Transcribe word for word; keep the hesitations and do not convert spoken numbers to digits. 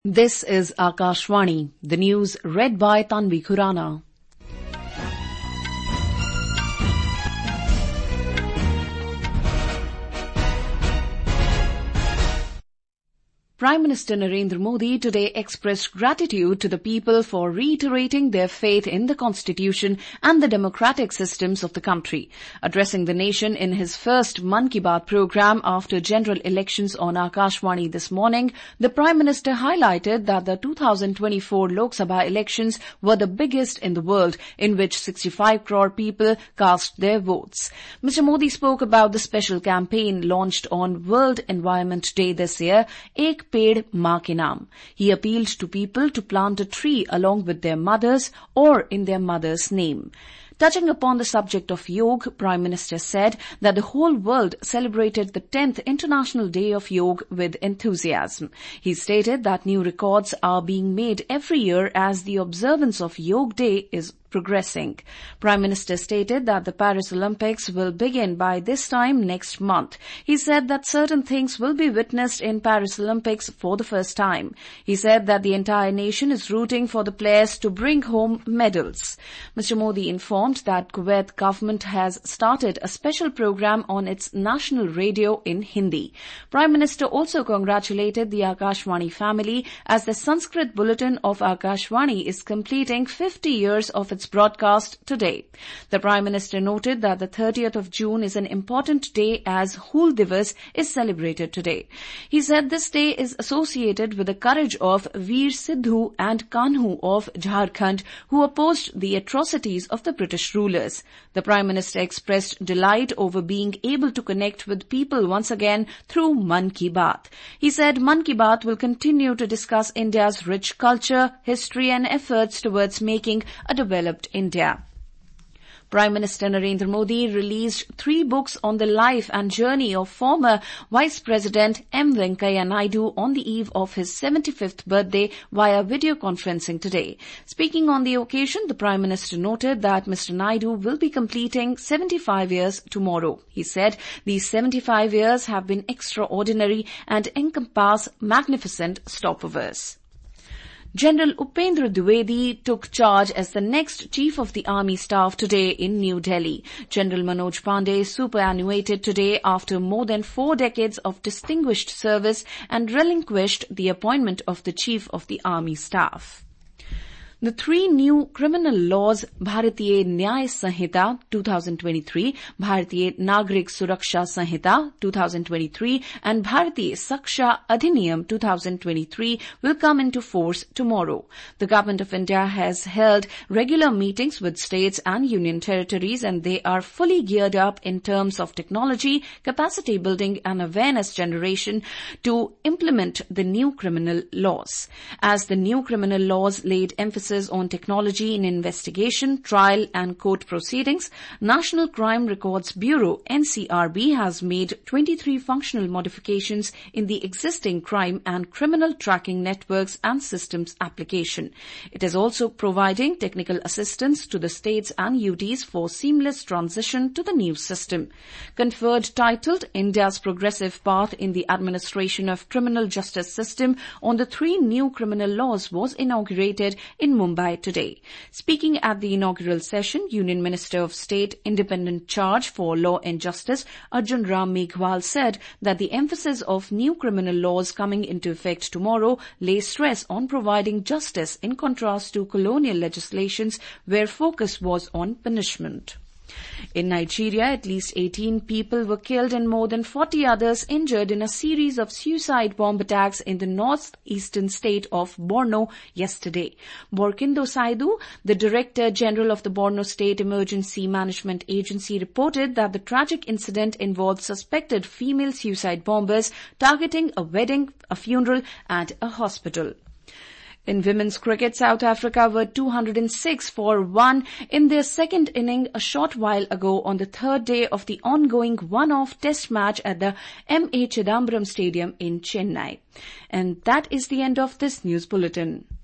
This is Akashvani, the news read by Tanvi Khurana. Prime Minister Narendra Modi today expressed gratitude to the people for reiterating their faith in the Constitution and the democratic systems of the country. Addressing the nation in his first Mann Ki Baat program after general elections on Akashvani this morning, the Prime Minister highlighted that the two thousand twenty-four Lok Sabha elections were the biggest in the world, in which sixty-five crore people cast their votes. Mister Modi spoke about the special campaign launched on World Environment Day this year, Ek Ped Maa Ke Naam. He appealed to people to plant a tree along with their mothers or in their mother's name. Touching upon the subject of yoga, Prime Minister said that the whole world celebrated the tenth International Day of Yoga with enthusiasm. He stated that new records are being made every year as the observance of Yoga Day is progressing. Prime Minister stated that the Paris Olympics will begin by this time next month. He said that certain things will be witnessed in Paris Olympics for the first time. He said that the entire nation is rooting for the players to bring home medals. Mister Modi informed that Kuwait government has started a special program on its national radio in Hindi. Prime Minister also congratulated the Akashvani family as the Sanskrit bulletin of Akashvani is completing fifty years of its broadcast today. The Prime Minister noted that the thirtieth of June is an important day as Hool Divas is celebrated today. He said this day is associated with the courage of Veer Sidhu and Kanhu of Jharkhand, who opposed the atrocities of the British rulers. The Prime Minister expressed delight over being able to connect with people once again through Mann Ki Baat. He said Mann Ki Baat will continue to discuss India's rich culture, history and efforts towards making a developed India. Prime Minister Narendra Modi released three books on the life and journey of former Vice President M. Venkaiah Naidu on the eve of his seventy-fifth birthday via video conferencing today. Speaking on the occasion, the Prime Minister noted that Mister Naidu will be completing seventy-five years tomorrow. He said these seventy-five years have been extraordinary and encompass magnificent stopovers. General Upendra Dwivedi took charge as the next Chief of the Army Staff today in New Delhi. General Manoj Pandey superannuated today after more than four decades of distinguished service and relinquished the appointment of the Chief of the Army Staff. The three new criminal laws, Bharatiya Nyay Sanhita two thousand twenty-three, Bharatiya Nagrik Suraksha Sanhita two thousand twenty-three and Bharatiya Saksha Adhiniyam two thousand twenty-three will come into force tomorrow. The Government of India has held regular meetings with states and union territories, and they are fully geared up in terms of technology, capacity building and awareness generation to implement the new criminal laws. As the new criminal laws laid emphasis on technology in investigation, trial and court proceedings, National Crime Records Bureau N C R B has made twenty-three functional modifications in the existing crime and criminal tracking networks and systems application. It is also providing technical assistance to the states and U Ts for seamless transition to the new system. Conferred titled India's Progressive Path in the Administration of Criminal Justice System on the three new criminal laws was inaugurated in Mumbai today. Speaking at the inaugural session, Union Minister of State Independent Charge for Law and Justice Arjun Ram Meghwal said that the emphasis of new criminal laws coming into effect tomorrow lays stress on providing justice in contrast to colonial legislations where focus was on punishment. In Nigeria, at least eighteen people were killed and more than forty others injured in a series of suicide bomb attacks in the northeastern state of Borno yesterday. Borkindo Saidu, the Director General of the Borno State Emergency Management Agency, reported that the tragic incident involved suspected female suicide bombers targeting a wedding, a funeral and a hospital. In women's cricket, South Africa were two hundred six for one in their second inning a short while ago on the third day of the ongoing one-off test match at the M A Chidambaram Stadium in Chennai. And that is the end of this news bulletin.